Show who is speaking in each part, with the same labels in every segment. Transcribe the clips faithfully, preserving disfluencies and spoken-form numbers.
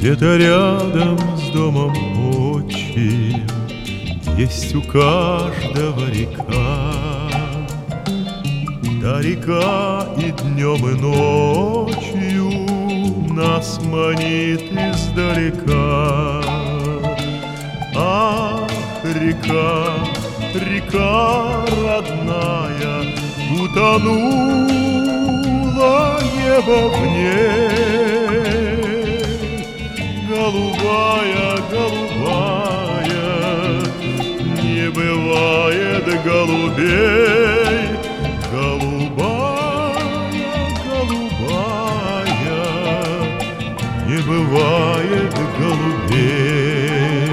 Speaker 1: Где-то рядом с домом отчим есть у каждого река. Да река и днем, и ночью нас манит издалека. Ах, река, река родная, утонуло небо в ней. Голубая, голубая, не бывает голубей. Голубая, голубая, не бывает голубей.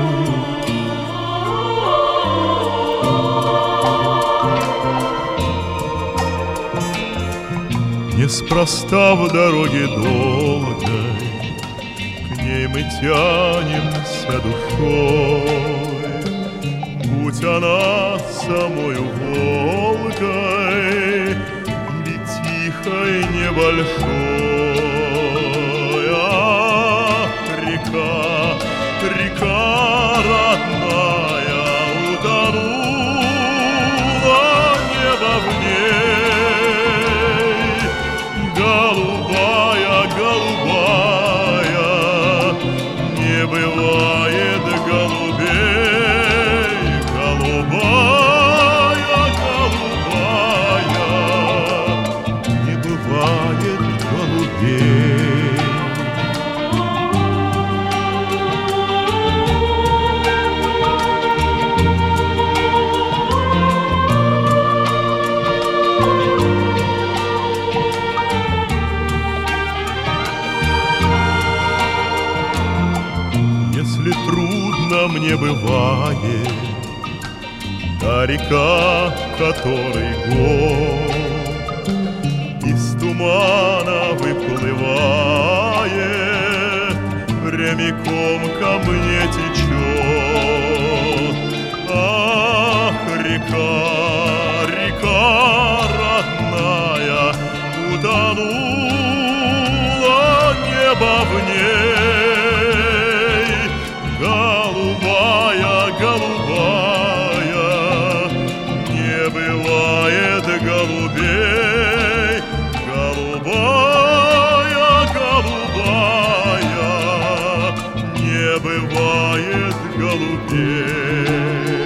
Speaker 1: Неспроста в дороге долгой к ней мы тянемся душой. Будь она самою Волгой или тихой небольшой. Ах, река, река родная, утонуло небо в ней. Голубая, голубая, не бывает голубей. Голубая, голубая, не бывает голубей. Если трудно мне бывает, та река, которой год из тумана выплывает, прямиком ко мне течет. Ах, река, река родная, утонуло небо в ней. Голубая, голубая, не бывает голубей. Голубая, голубая, не бывает голубей.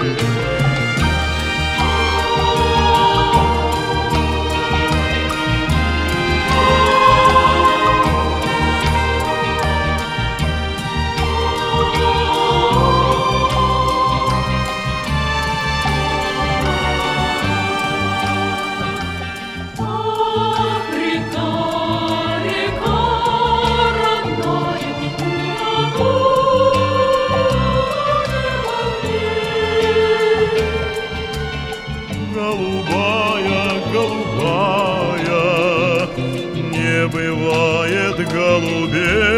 Speaker 1: Голубая, голубая, не бывает голубей.